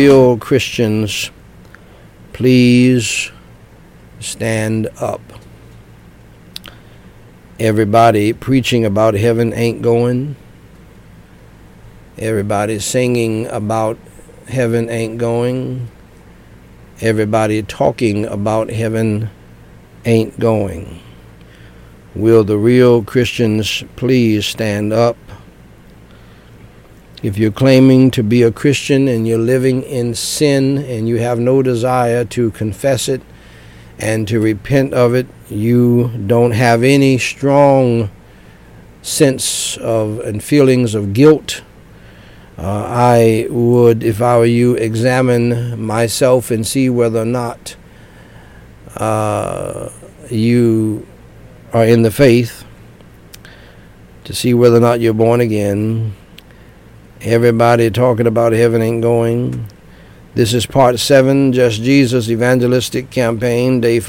real Christians please stand up? Everybody preaching about heaven ain't going. Everybody singing about heaven ain't going. Everybody talking about heaven ain't going. Will the real Christians please stand up? If you're claiming to be a Christian and you're living in sin and you have no desire to confess it and to repent of it, you don't have any strong sense of and feelings of guilt, I would, if I were you, examine myself and see whether or not you are in the faith, to see whether or not you're born again. Everybody talking about heaven ain't going. This is part 7, Just Jesus Evangelistic Campaign, day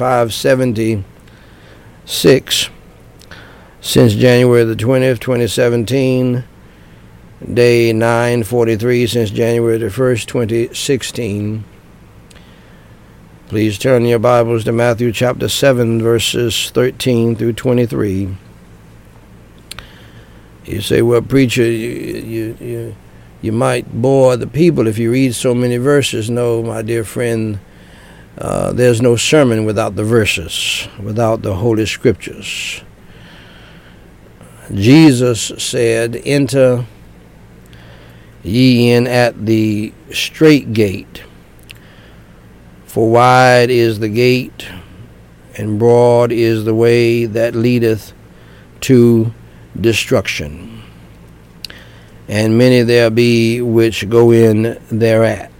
576, since January the 20th, 2017, day 943, since January the 1st, 2016. Please turn your Bibles to Matthew chapter 7, verses 13 through 23. You say, well, preacher, you might bore the people if you read so many verses. No, my dear friend, there's no sermon without the verses, without the Holy Scriptures. Jesus said, enter ye in at the strait gate, for wide is the gate, and broad is the way that leadeth to destruction, and many there be which go in thereat.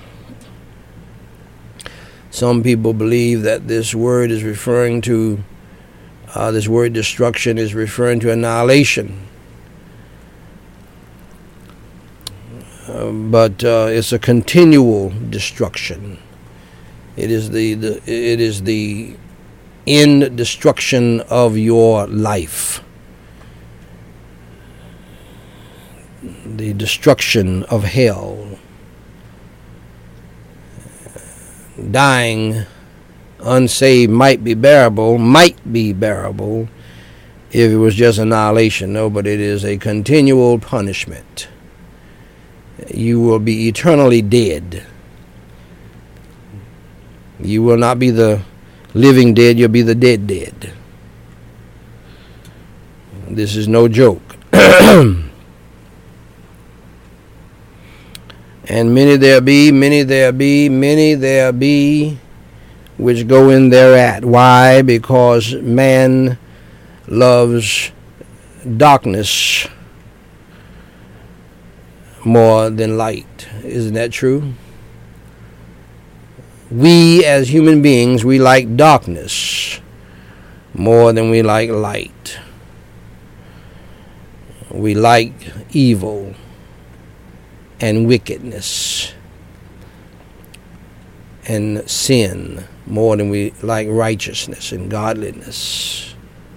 Some people believe that this word is referring to, this word destruction is referring to annihilation. But it's a continual destruction. It is the end destruction of your life. The destruction of hell. Dying unsaved might be bearable if it was just annihilation. No, but it is a continual punishment. You will be eternally dead. You will not be the living dead, you'll be the dead dead. This is no joke. And many there be which go in thereat. Why? Because man loves darkness more than light. Isn't that true? We as human beings, we like darkness more than we like light. We like evil and wickedness and sin more than we like righteousness and godliness.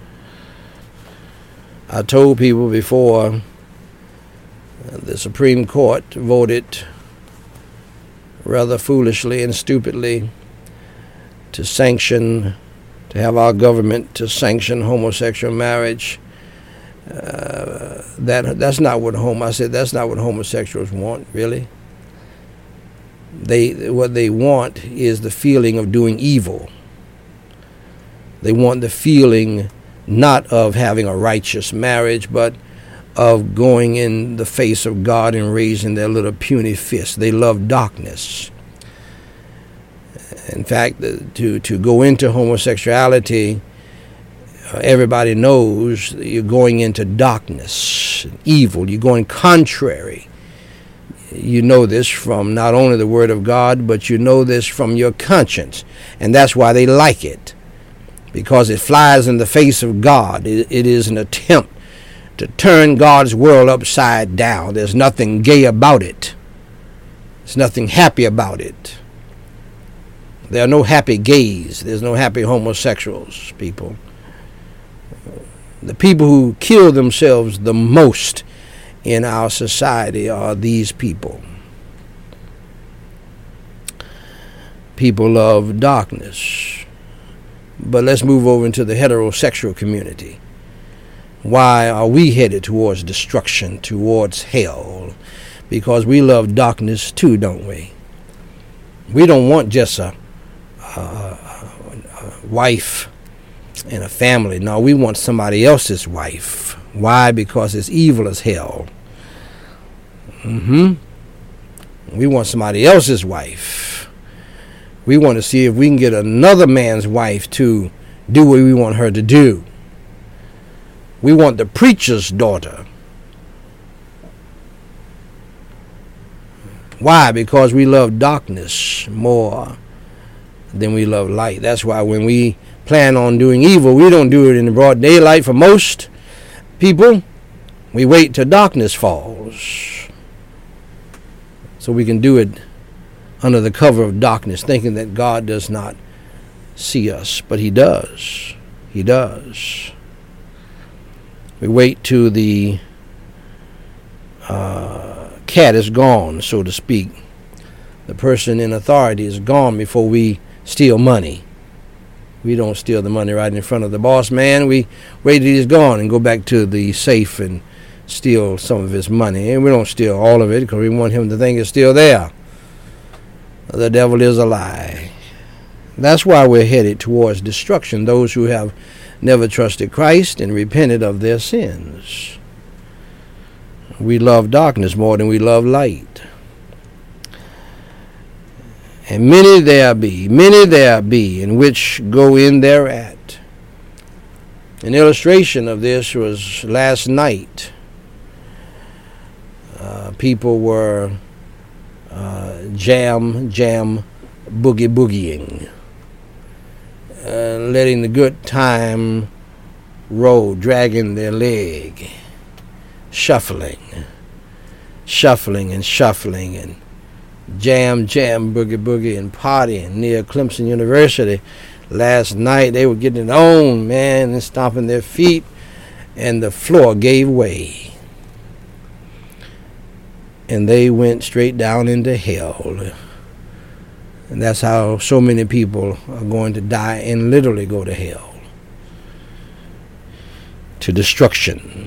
I told people before, the Supreme Court voted rather foolishly and stupidly to have our government to sanction homosexual marriage. That's not what homosexuals want, really. What they want is the feeling of doing evil. They want the feeling not of having a righteous marriage, but of going in the face of God and raising their little puny fist. They love darkness. In fact, to go into homosexuality, everybody knows that you're going into darkness, evil. You're going contrary. You know this from not only the Word of God, but you know this from your conscience. And that's why they like it, because it flies in the face of God. It is an attempt to turn God's world upside down. There's nothing gay about it. There's nothing happy about it. There are no happy gays. There's no happy homosexuals, people. The people who kill themselves the most in our society are these people. People love darkness. But let's move over into the heterosexual community. Why are we headed towards destruction, towards hell? Because we love darkness too, don't we? We don't want just a wife and a family. No, we want somebody else's wife. Why? Because it's evil as hell. We want somebody else's wife. We want to see if we can get another man's wife to do what we want her to do. We want the preacher's daughter. Why? Because we love darkness more than we love light. That's why when we plan on doing evil, we don't do it in the broad daylight for most people. We wait till darkness falls so we can do it under the cover of darkness, thinking that God does not see us. But he does. He does. We wait till the cat is gone, so to speak. The person in authority is gone before we steal money. We don't steal the money right in front of the boss man. We wait till he's gone and go back to the safe and steal some of his money. And we don't steal all of it because we want him to think it's still there. The devil is a lie. That's why we're headed towards destruction, those who have never trusted Christ and repented of their sins. We love darkness more than we love light. And many there be, in which go in thereat. An illustration of this was last night. People were boogieing, letting the good time roll, dragging their leg, shuffling and jam, boogie, and partying near Clemson University. Last night they were getting it on, man, and stomping their feet, and the floor gave way. And they went straight down into hell. And that's how so many people are going to die and literally go to hell. To destruction.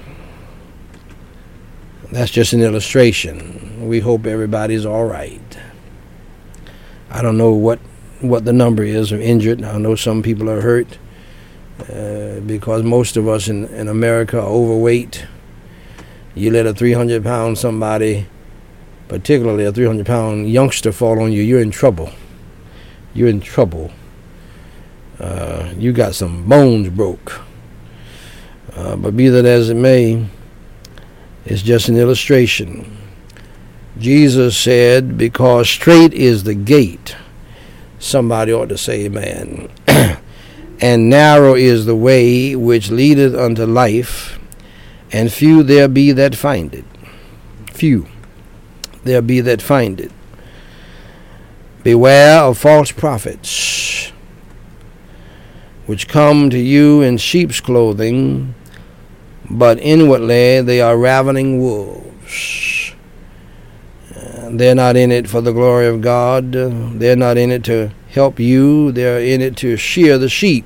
That's just an illustration. We hope everybody's all right. I don't know what the number is of injured. I know some people are hurt because most of us in America are overweight. You let a 300-pound somebody, particularly a 300-pound youngster, fall on you, you're in trouble. You're in trouble. You got some bones broke. But be that as it may, it's just an illustration. Jesus said, because straight is the gate, somebody ought to say amen, and narrow is the way which leadeth unto life, and few there be that find it. Few there be that find it. Beware of false prophets, which come to you in sheep's clothing, but inwardly they are ravening wolves. They're not in it for the glory of God. They're not in it to help you. They're in it to shear the sheep,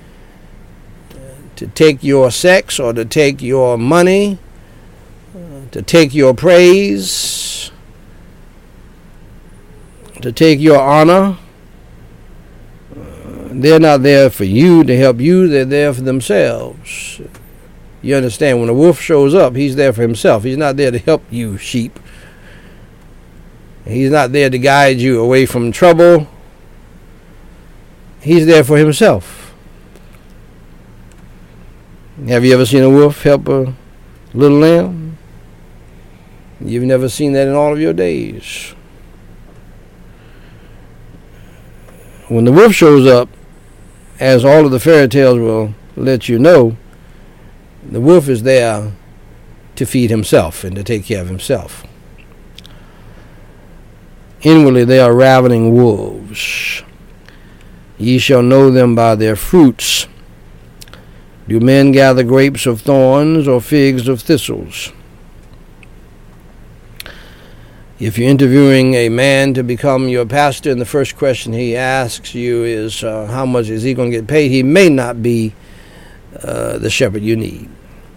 to take your sex or to take your money, to take your praise, to take your honor. They're not there for you, to help you. They're there for themselves. You understand? When a wolf shows up, he's there for himself. He's not there to help you, sheep. He's not there to guide you away from trouble. He's there for himself. Have you ever seen a wolf help a little lamb? You've never seen that in all of your days. When the wolf shows up, as all of the fairy tales will let you know, the wolf is there to feed himself and to take care of himself. Inwardly they are ravening wolves. Ye shall know them by their fruits. Do men gather grapes of thorns or figs of thistles? If you're interviewing a man to become your pastor and the first question he asks you is how much is he going to get paid, he may not be the shepherd you need.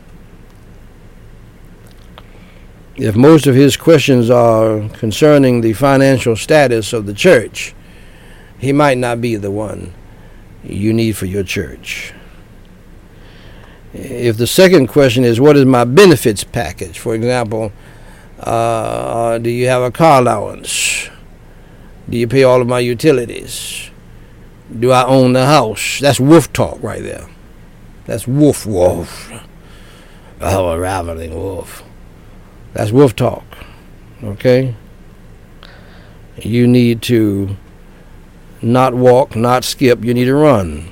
If most of his questions are concerning the financial status of the church, he might not be the one you need for your church. If the second question is, what is my benefits package? For example, do you have a car allowance? Do you pay all of my utilities? Do I own the house? That's wolf talk right there. That's wolf. Oh, a ravening wolf. That's wolf talk. Okay? You need to not walk, not skip. You need to run.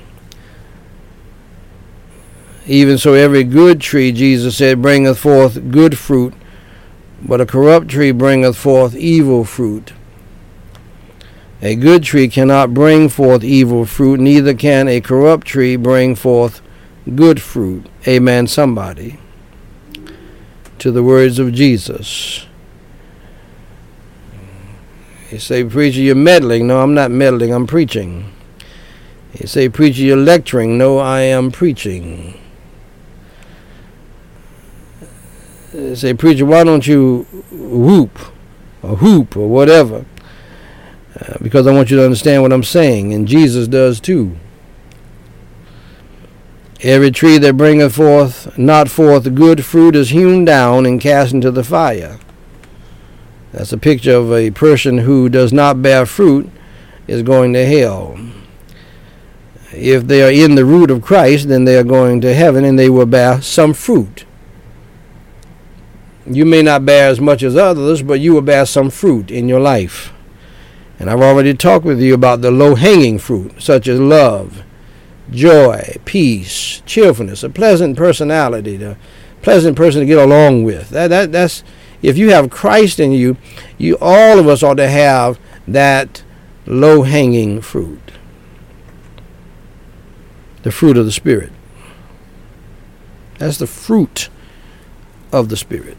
Even so, every good tree, Jesus said, bringeth forth good fruit, but a corrupt tree bringeth forth evil fruit. A good tree cannot bring forth evil fruit, neither can a corrupt tree bring forth good fruit. Amen, somebody. To the words of Jesus. You say, preacher, you're meddling. No, I'm not meddling, I'm preaching. You say, preacher, you're lecturing. No, I am preaching. You say, preacher, why don't you whoop or whatever? Because I want you to understand what I'm saying, and Jesus does too. Every tree that bringeth forth not forth good fruit is hewn down and cast into the fire. That's a picture of a person who does not bear fruit is going to hell. If they are in the root of Christ, then they are going to heaven and they will bear some fruit. You may not bear as much as others, but you will bear some fruit in your life. And I've already talked with you about the low-hanging fruit, such as love, joy, peace, cheerfulness, a pleasant personality, a pleasant person to get along with. That's if you have Christ in you, all of us ought to have that low-hanging fruit. The fruit of the Spirit. That's the fruit of the Spirit.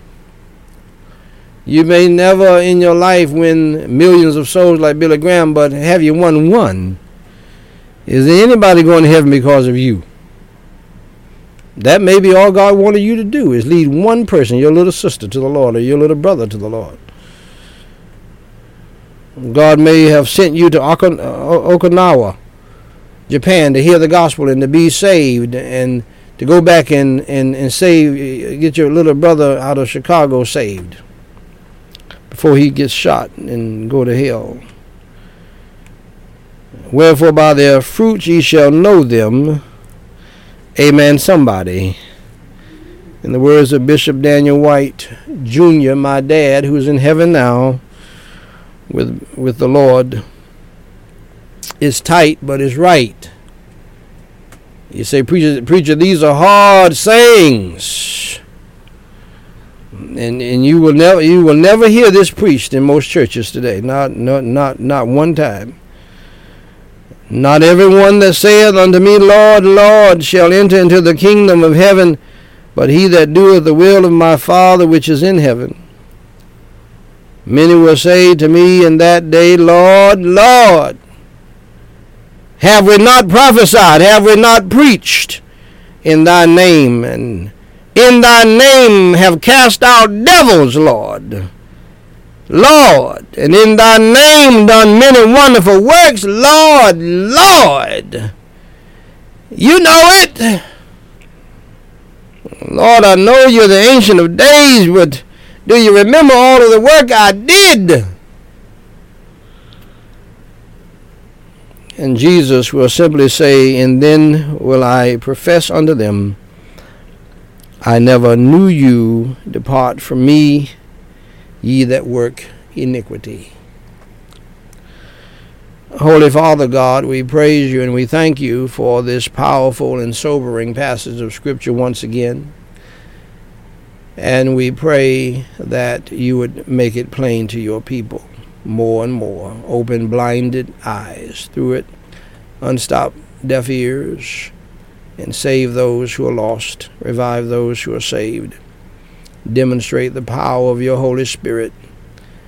You may never in your life win millions of souls like Billy Graham, but have you won one? Is there anybody going to heaven because of you? That may be all God wanted you to do, is lead one person, your little sister, to the Lord, or your little brother to the Lord. God may have sent you to Okinawa, Japan, to hear the gospel and to be saved, and to go back and save, get your little brother out of Chicago saved before he gets shot and go to hell. Wherefore by their fruits ye shall know them. Amen, somebody. In the words of Bishop Daniel White Jr., my dad, who's in heaven now with the Lord, is tight but is right. You say, preacher, these are hard sayings. And you will never hear this preached in most churches today. Not one time. Not everyone that saith unto me, Lord, Lord, shall enter into the kingdom of heaven, but he that doeth the will of my Father which is in heaven. Many will say to me in that day, Lord, Lord, have we not prophesied? Have we not preached in thy name? And in thy name have cast out devils, Lord. Lord, and in thy name done many wonderful works, Lord, Lord. You know it. Lord, I know you're the Ancient of Days, but do you remember all of the work I did? And Jesus will simply say, and then will I profess unto them, I never knew you. Depart from me, ye that work iniquity. Holy Father God, we praise you and we thank you for this powerful and sobering passage of Scripture once again. And we pray that you would make it plain to your people more and more. Open blinded eyes through it, unstop deaf ears, and save those who are lost, revive those who are saved. Demonstrate the power of your Holy Spirit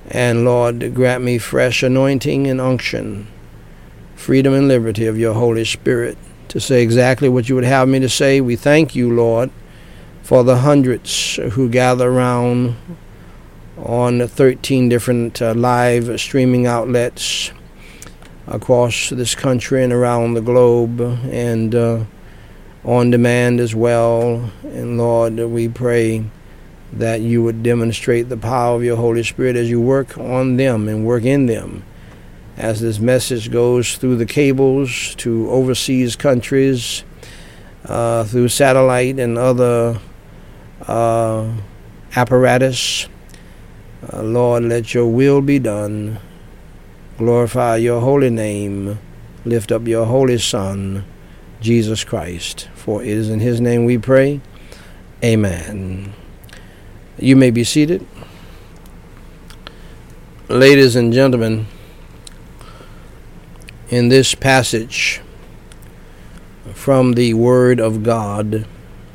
And Lord, grant me fresh anointing and unction, freedom and liberty of your Holy Spirit to say exactly what you would have me to say. We thank you, Lord, for the hundreds who gather around on 13 different live streaming outlets across this country and around the globe, and on demand as well. And Lord, we pray that you would demonstrate the power of your Holy Spirit as you work on them and work in them, as this message goes through the cables to overseas countries, through satellite and other apparatus. Lord, let your will be done. Glorify your holy name. Lift up your holy Son, Jesus Christ. For it is in his name we pray. Amen. You may be seated. Ladies and gentlemen, in this passage from the Word of God,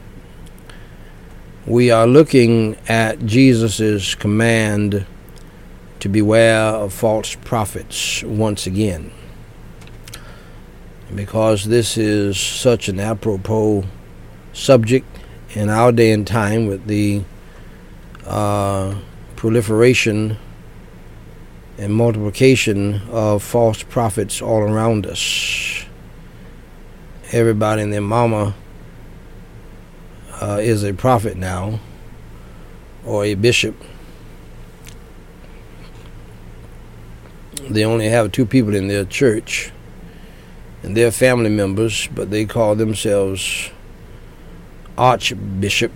we are looking at Jesus' command to beware of false prophets once again. Because this is such an apropos subject in our day and time, with the proliferation and multiplication of false prophets all around us. Everybody and their mama is a prophet now, or a bishop. They only have 2 people in their church, and they're family members, but they call themselves archbishop.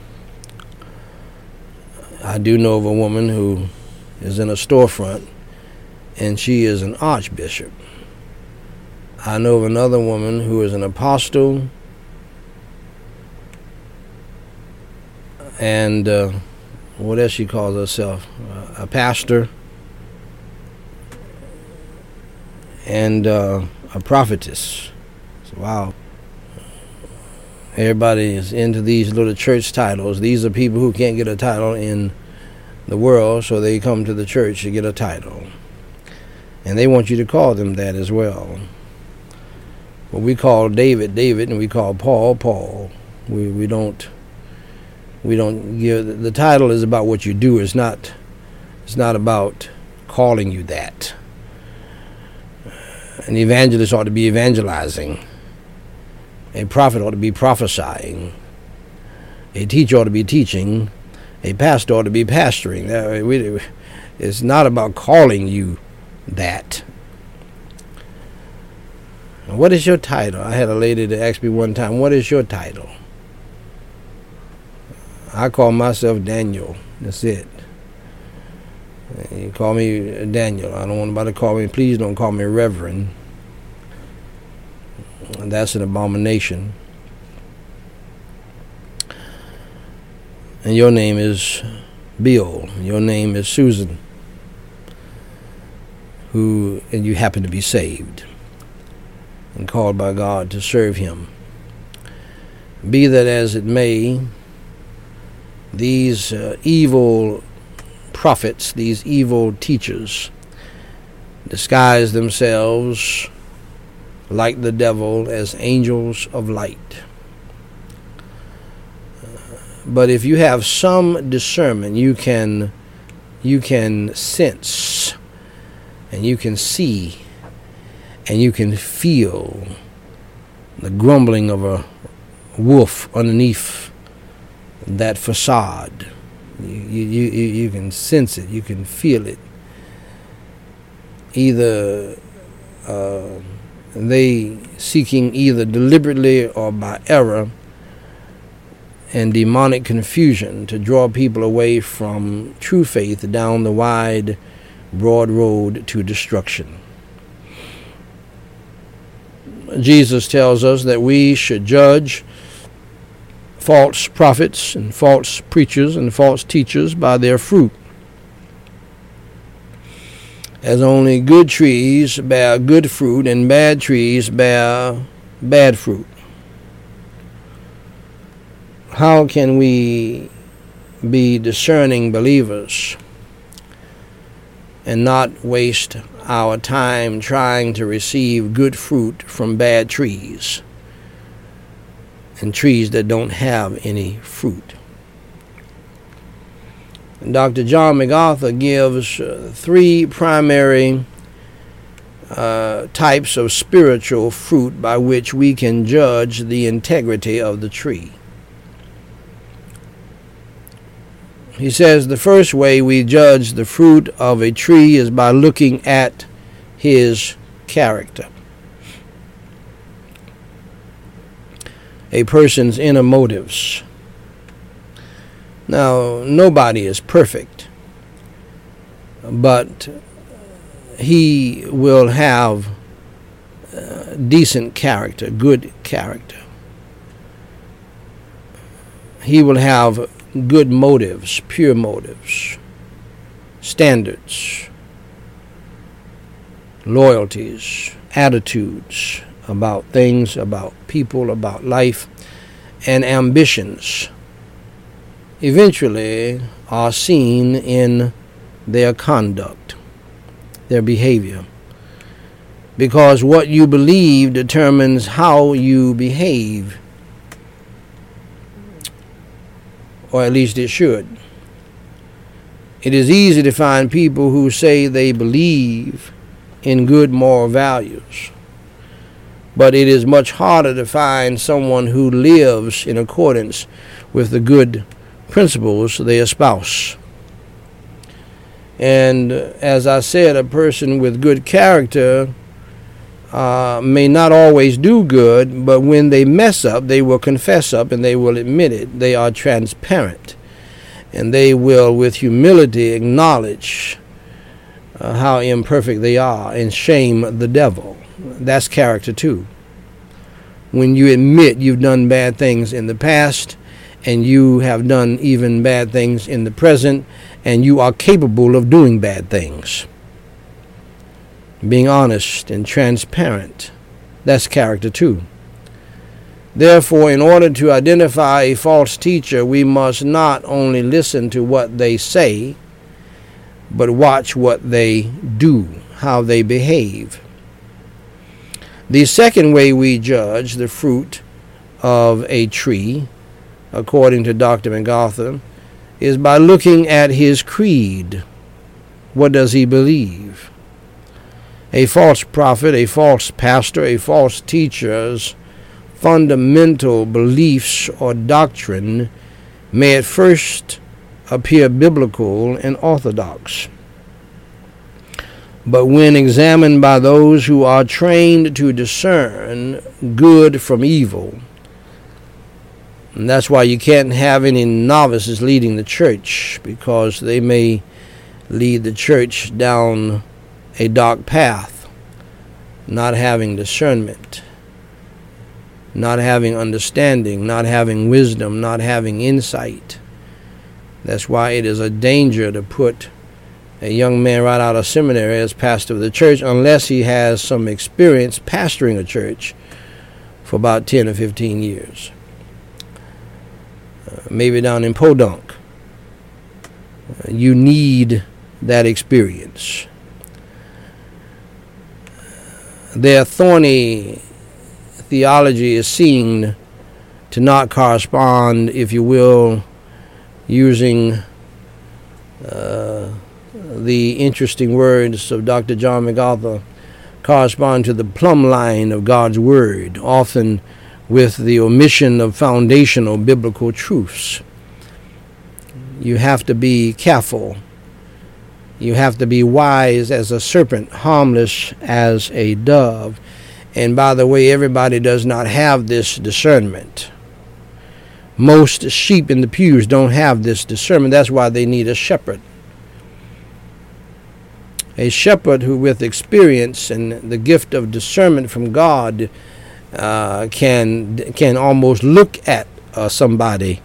I do know of a woman who is in a storefront, and she is an archbishop. I know of another woman who is an apostle, and what else she calls herself? A pastor, and a prophetess. So, wow. Everybody is into these little church titles. These are people who can't get a title in the world, so they come to the church to get a title. And they want you to call them that as well. But we call David, David, and we call Paul, Paul. We don't give, the title is about what you do. It's not about calling you that. An evangelist ought to be evangelizing. A prophet ought to be prophesying. A teacher ought to be teaching. A pastor ought to be pastoring. It's not about calling you that. What is your title? I had a lady that asked me one time, what is your title? I call myself Daniel. That's it. You call me Daniel. I don't want anybody to call me, please don't call me Reverend. That's an abomination. And your name is Bill. Your name is Susan. And you happen to be saved and called by God to serve him. Be that as it may, these evil prophets, these evil teachers, disguise themselves like the devil as angels of light. But if you have some discernment, you can sense, and you can see, and you can feel the grumbling of a wolf underneath that facade. You can sense it, you can feel it. Either they seeking either deliberately or by error and demonic confusion to draw people away from true faith down the wide, broad road to destruction. Jesus tells us that we should judge false prophets and false preachers and false teachers by their fruit, as only good trees bear good fruit and bad trees bear bad fruit. How can we be discerning believers and not waste our time trying to receive good fruit from bad trees and trees that don't have any fruit. And Dr. John MacArthur gives three primary types of spiritual fruit by which we can judge the integrity of the tree. He says the first way we judge the fruit of a tree is by looking at his character. A person's inner motives. Now, nobody is perfect, but he will have decent character, good character. He will have good motives, pure motives, standards, loyalties, attitudes about things, about people, about life, and ambitions eventually are seen in their conduct, their behavior. Because what you believe determines how you behave, or at least it should. It is easy to find people who say they believe in good moral values, but it is much harder to find someone who lives in accordance with the good principles they espouse. And as I said, a person with good character may not always do good, but when they mess up, they will confess up and they will admit it. They are transparent, and they will, with humility, acknowledge how imperfect they are and shame the devil. That's character too. When you admit you've done bad things in the past, and you have done even bad things in the present, and you are capable of doing bad things. Being honest and transparent, that's character too. Therefore, in order to identify a false teacher, we must not only listen to what they say, but watch what they do, how they behave. The second way we judge the fruit of a tree, according to Dr. MacArthur, is by looking at his creed. What does he believe? A false prophet, a false pastor, a false teacher's fundamental beliefs or doctrine may at first appear biblical and orthodox, but when examined by those who are trained to discern good from evil, and that's why you can't have any novices leading the church, because they may lead the church down a dark path, not having discernment, not having understanding, not having wisdom, not having insight. That's why it is a danger to put a young man right out of seminary as pastor of the church, unless he has some experience pastoring a church for about 10 or 15 years. Maybe down in Podunk. You need that experience. Their thorny theology is seen to not correspond, if you will, using the interesting words of Dr. John MacArthur, correspond to the plumb line of God's Word, often with the omission of foundational biblical truths. You have to be careful. You have to be wise as a serpent, harmless as a dove. And by the way, everybody does not have this discernment. Most sheep in the pews don't have this discernment. That's why they need a shepherd. A shepherd who, with experience and the gift of discernment from God, can almost look at somebody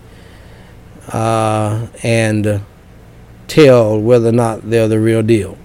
and tell whether or not they're the real deal.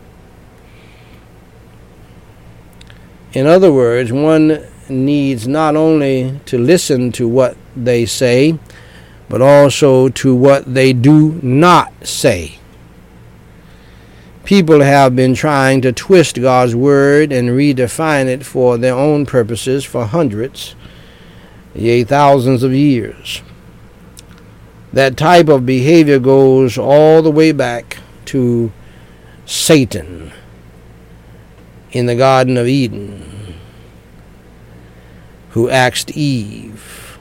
In other words, one needs not only to listen to what they say, but also to what they do not say. People have been trying to twist God's word and redefine it for their own purposes for hundreds, yea, thousands of years. That type of behavior goes all the way back to Satan in the Garden of Eden, who asked Eve,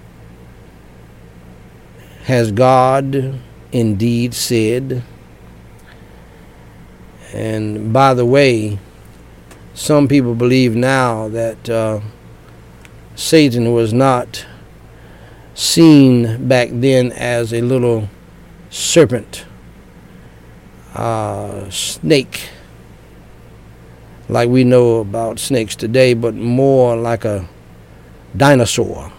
"Has God indeed said?" And by the way, some people believe now that Satan was not seen back then as a little serpent, snake, like we know about snakes today, but more like a dinosaur,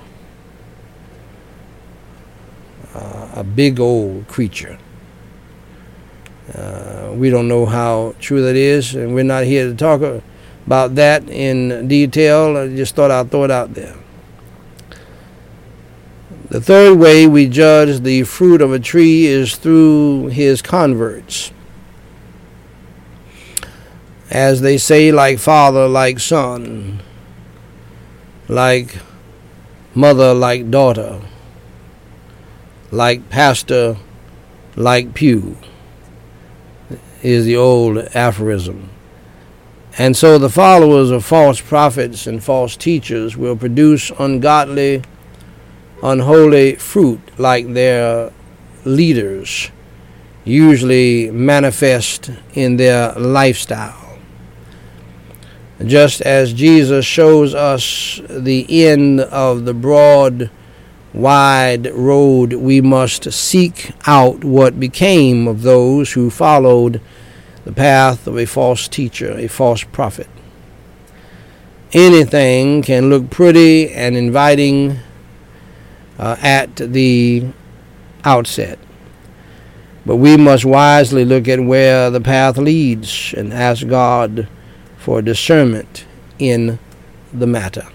a big old creature. We don't know how true that is, and we're not here to talk about that in detail. I just thought I'd throw it out there. The third way we judge the fruit of a tree is through his converts. As they say, like father, like son, like mother, like daughter, like pastor, like pew, is the old aphorism. And so the followers of false prophets and false teachers will produce ungodly, unholy fruit like their leaders, usually manifest in their lifestyle. Just as Jesus shows us the end of the broad, wide road, we must seek out what became of those who followed the path of a false teacher, a false prophet. Anything can look pretty and inviting at the outset, but we must wisely look at where the path leads and ask God for discernment in the matter.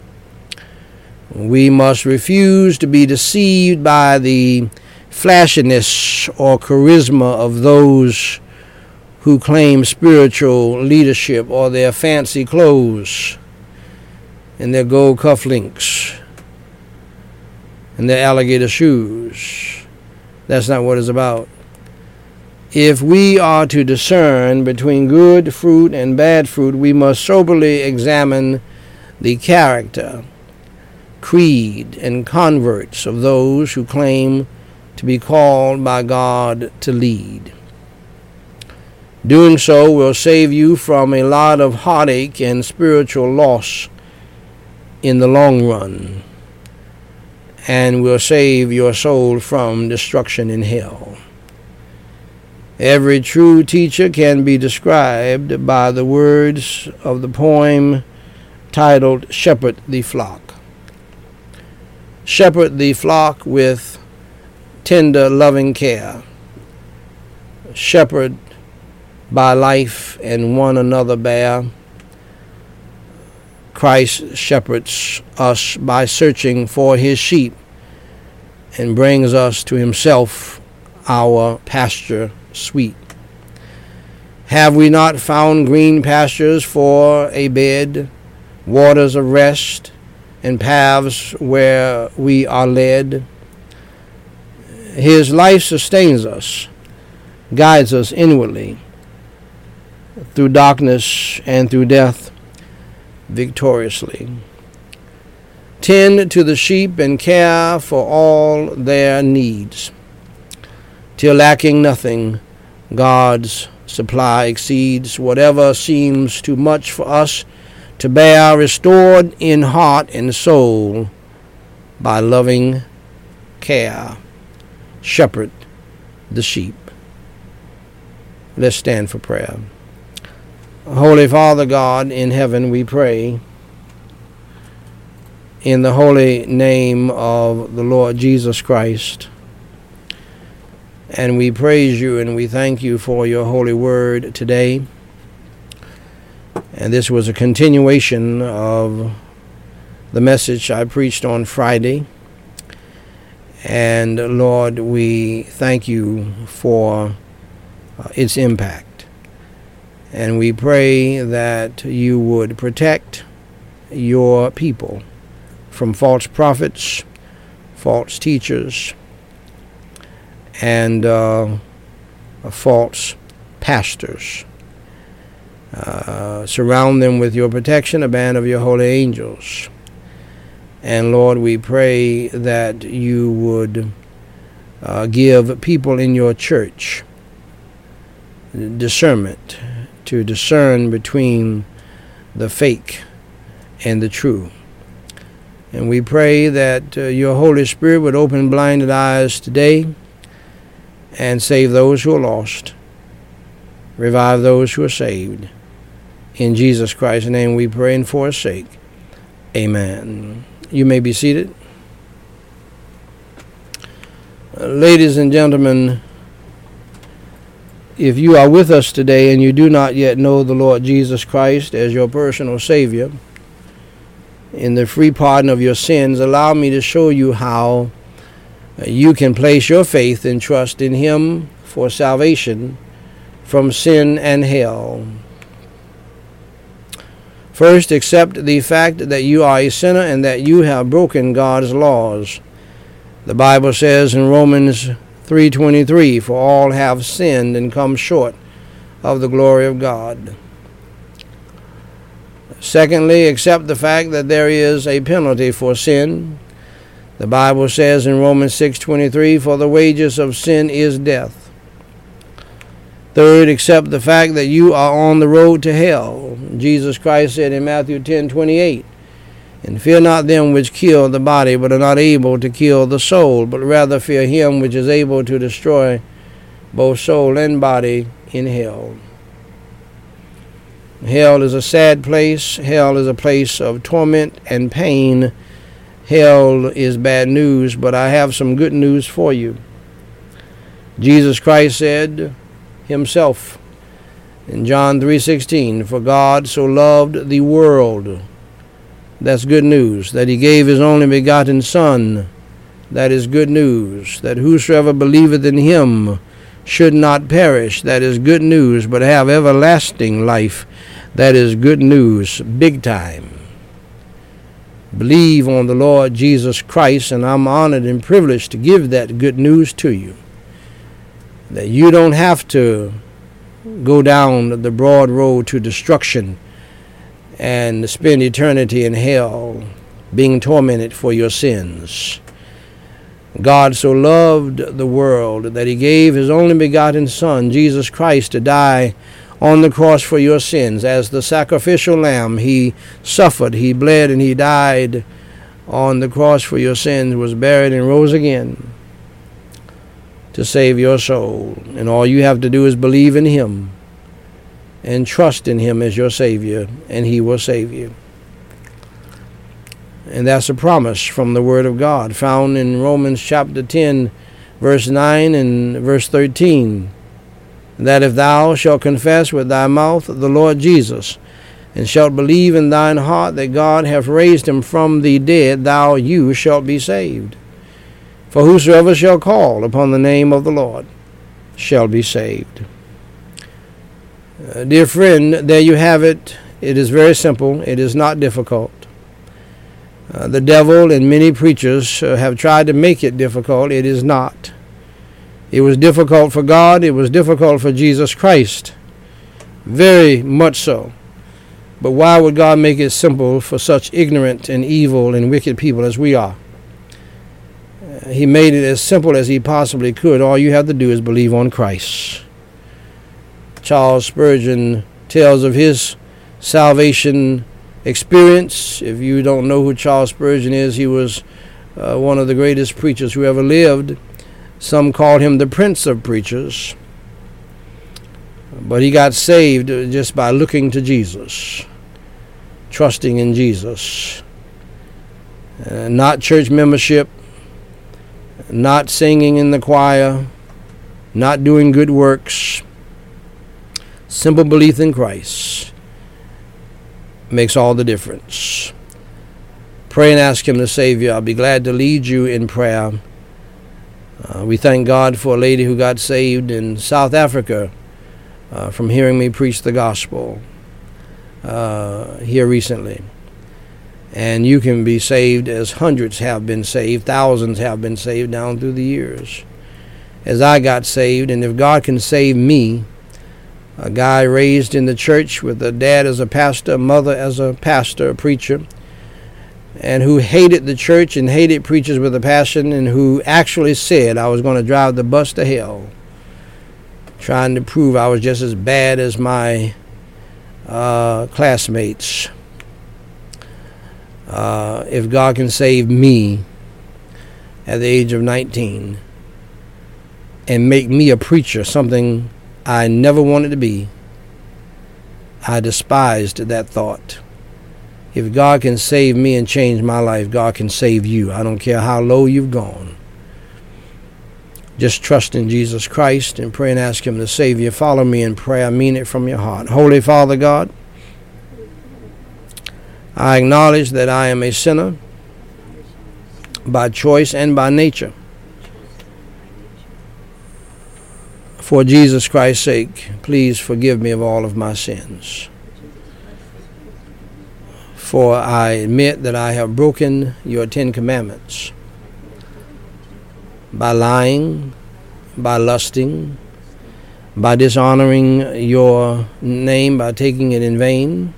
We must refuse to be deceived by the flashiness or charisma of those who claim spiritual leadership, or their fancy clothes and their gold cufflinks and their alligator shoes. That's not what it's about. If we are to discern between good fruit and bad fruit, we must soberly examine the character, creed, and converts of those who claim to be called by God to lead. Doing so will save you from a lot of heartache and spiritual loss in the long run, and will save your soul from destruction in hell. Every true teacher can be described by the words of the poem titled "Shepherd the Flock." Shepherd the flock with tender, loving care. Shepherd by life and one another bear. Christ shepherds us by searching for his sheep and brings us to himself, our pasture sweet. Have we not found green pastures for a bed, waters of rest, and paths where we are led? His life sustains us, guides us inwardly, through darkness and through death, victoriously. Tend to the sheep and care for all their needs, till lacking nothing, God's supply exceeds whatever seems too much for us to bear, restored in heart and soul by loving care. Shepherd the sheep. Let's stand for prayer. Holy Father God in heaven, we pray in the holy name of the Lord Jesus Christ. And we praise you and we thank you for your holy word today. And this was a continuation of the message I preached on Friday. And Lord, we thank you for its impact. And we pray that you would protect your people from false prophets, false teachers, and false pastors. Surround them with your protection, a band of your holy angels. And Lord, we pray that you would give people in your church discernment to discern between the fake and the true. And we pray that your Holy Spirit would open blinded eyes today and save those who are lost, revive those who are saved. In Jesus Christ's name we pray and for his sake. Amen. You may be seated. Ladies and gentlemen, if you are with us today and you do not yet know the Lord Jesus Christ as your personal Savior, in the free pardon of your sins, allow me to show you how you can place your faith and trust in him for salvation from sin and hell. First, accept the fact that you are a sinner and that you have broken God's laws. The Bible says in Romans 3:23, for all have sinned and come short of the glory of God. Secondly, accept the fact that there is a penalty for sin. The Bible says in Romans 6:23, for the wages of sin is death. Third, accept the fact that you are on the road to hell. Jesus Christ said in Matthew 10:28, and fear not them which kill the body, but are not able to kill the soul, but rather fear him which is able to destroy both soul and body in hell. Hell is a sad place. Hell is a place of torment and pain. Hell is bad news, but I have some good news for you. Jesus Christ said himself in John 3:16, for God so loved the world, that's good news, that he gave his only begotten Son, that is good news, that whosoever believeth in him should not perish, that is good news, but have everlasting life, that is good news, big time. Believe on the Lord Jesus Christ, and I'm honored and privileged to give that good news to you, that you don't have to go down the broad road to destruction and spend eternity in hell being tormented for your sins. God so loved the world that he gave his only begotten Son, Jesus Christ, to die on the cross for your sins. As the sacrificial lamb, he suffered, he bled, and he died on the cross for your sins, was buried, and rose again to save your soul. And all you have to do is believe in him and trust in him as your Savior, and he will save you. And that's a promise from the Word of God found in Romans chapter 10, verse 9 and verse 13, that if thou shalt confess with thy mouth the Lord Jesus, and shalt believe in thine heart that God hath raised him from the dead, you shalt be saved. For whosoever shall call upon the name of the Lord shall be saved. Dear friend, there you have it. It is very simple. It is not difficult. The devil and many preachers have tried to make it difficult. It is not. It was difficult for God. It was difficult for Jesus Christ. Very much so. But why would God make it simple for such ignorant and evil and wicked people as we are? He made it as simple as he possibly could. All you have to do is believe on Christ. Charles Spurgeon tells of his salvation experience. If you don't know who Charles Spurgeon is, he was one of the greatest preachers who ever lived. Some called him the Prince of Preachers. But he got saved just by looking to Jesus, trusting in Jesus. Not church membership, not singing in the choir, not doing good works. Simple belief in Christ makes all the difference. Pray and ask him to save you. I'll be glad to lead you in prayer. We thank God for a lady who got saved in South Africa from hearing me preach the gospel here recently. And you can be saved as hundreds have been saved, thousands have been saved down through the years. As I got saved, and if God can save me, a guy raised in the church with a dad as a pastor, a mother as a pastor, a preacher, and who hated the church and hated preachers with a passion, and who actually said I was going to drive the bus to hell, trying to prove I was just as bad as my classmates. If God can save me at the age of 19 and make me a preacher, something I never wanted to be, I despised that thought. If God can save me and change my life, God can save you. I don't care how low you've gone. Just trust in Jesus Christ and pray and ask Him to save you. Follow me in prayer. Mean it from your heart. Holy Father God, I acknowledge that I am a sinner by choice and by nature. For Jesus Christ's sake, please forgive me of all of my sins. For I admit that I have broken your 10 commandments by lying, by lusting, by dishonoring your name, by taking it in vain,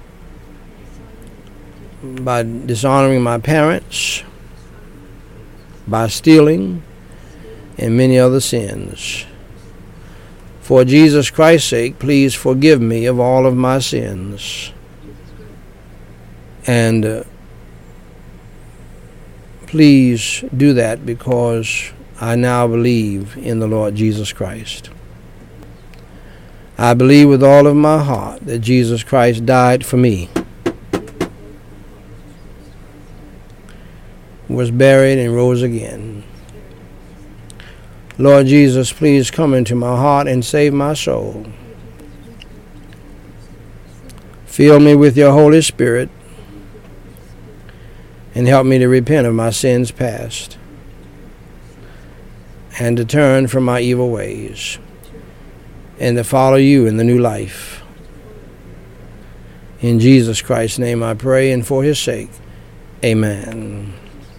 by dishonoring my parents, by stealing, and many other sins. For Jesus Christ's sake, please forgive me of all of my sins. And please do that because I now believe in the Lord Jesus Christ. I believe with all of my heart that Jesus Christ died for me, was buried, and rose again. Lord Jesus, please come into my heart and save my soul. Fill me with your Holy Spirit and help me to repent of my sins past and to turn from my evil ways and to follow you in the new life. In Jesus Christ's name I pray, and for His sake, amen.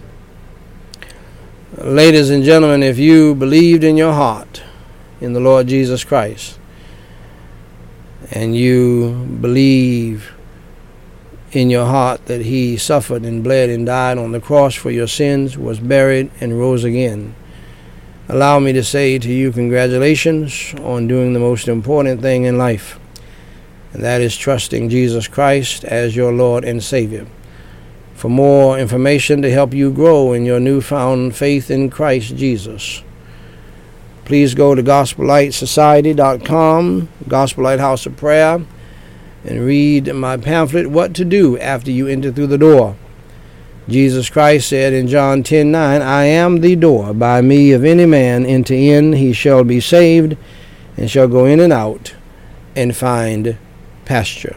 Ladies and gentlemen, if you believed in your heart in the Lord Jesus Christ, and you believe in your heart that He suffered and bled and died on the cross for your sins, was buried, and rose again, allow me to say to you, congratulations on doing the most important thing in life, and that is trusting Jesus Christ as your Lord and Savior. For more information to help you grow in your newfound faith in Christ Jesus, please go to GospelLightSociety.com, Gospel Light House of Prayer, and read my pamphlet, What to Do After You Enter Through the Door. Jesus Christ said in John 10:9, I am the door. By me, if any man enter in, he shall be saved, and shall go in and out, and find pasture.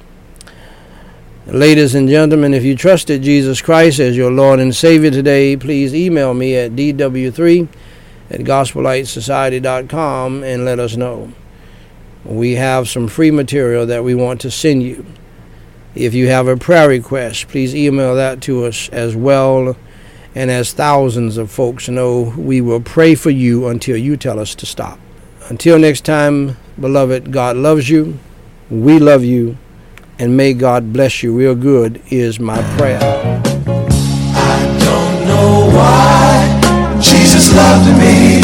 Ladies and gentlemen, if you trusted Jesus Christ as your Lord and Savior today, please email me at dw3@gospellightsociety.com and let us know. We have some free material that we want to send you. If you have a prayer request, please email that to us as well. And as thousands of folks know, we will pray for you until you tell us to stop. Until next time, beloved, God loves you. We love you. And may God bless you real good is my prayer. I don't know why Jesus loved me.